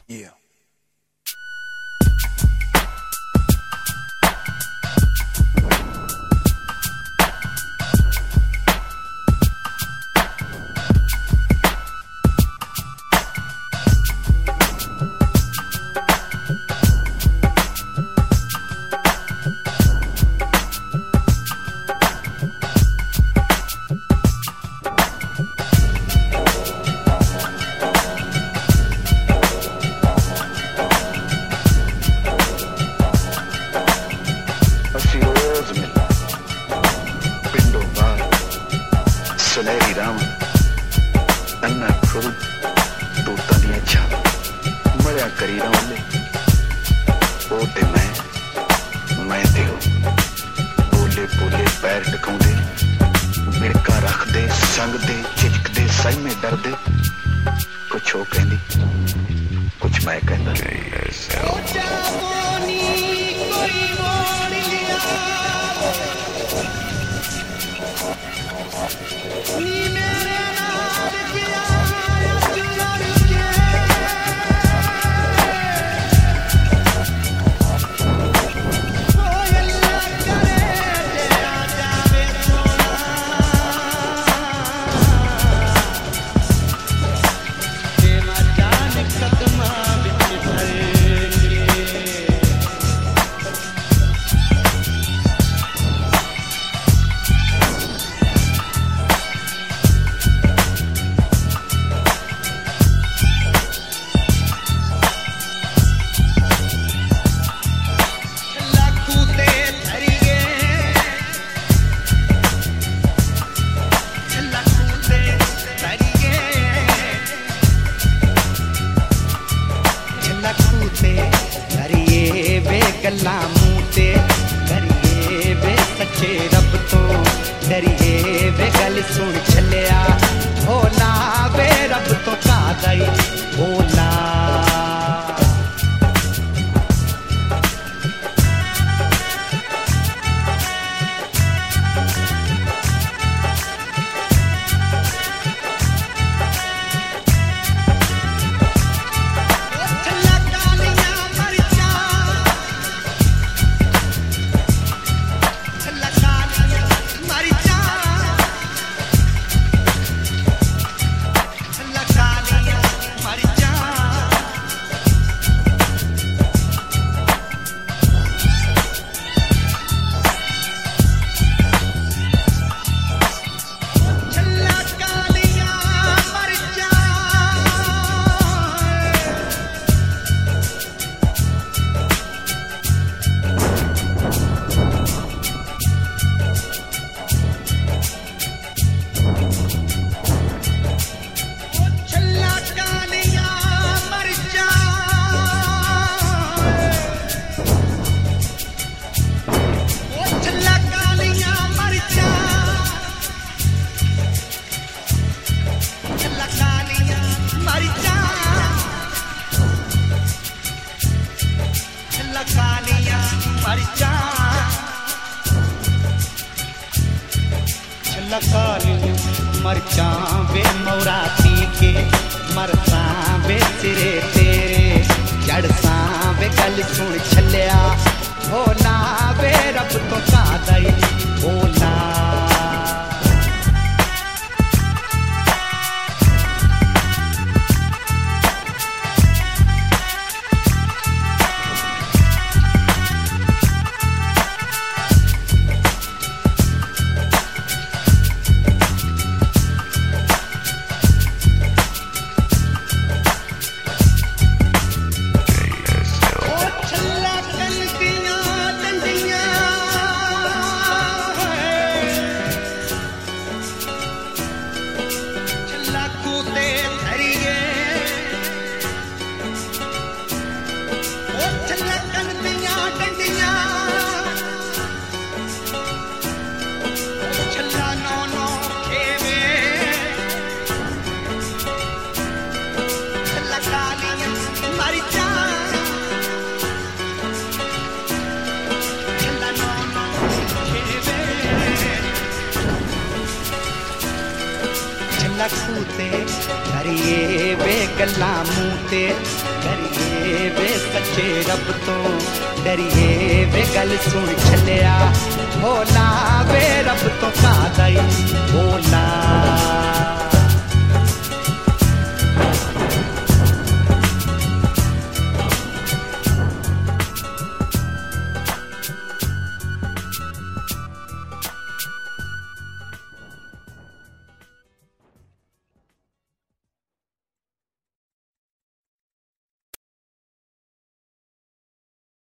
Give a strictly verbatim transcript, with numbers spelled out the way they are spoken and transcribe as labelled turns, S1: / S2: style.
S1: Yeah.
S2: सुनहरी राम अन्ना खुद तूता दिया छाव मरिया करी रौले ओ ते मैं मैं ते हो बोले बोले पैर टकाउंदे मिड़का रख दे संग दे झिझक दे सही में डर दे कुछ हो कहंदी कुछ मैं कहंदा
S3: गल्ला मुंह ते करिए वे सच्चे रब तो डरिए वे गल सुन छलिया भोला वे रब तो का गई भोला मरचा वे मौराती के मरसा वे सिरे तेरे जड़सा वे गल सुन छलिया भोला वे रब तो का दई भोला लखू ते करिए वे गल्लां मूंह ते करिए वे सच्चे रब तो डरिए वे गल सुन छलिया भोला वे रब तो कादा ई भोला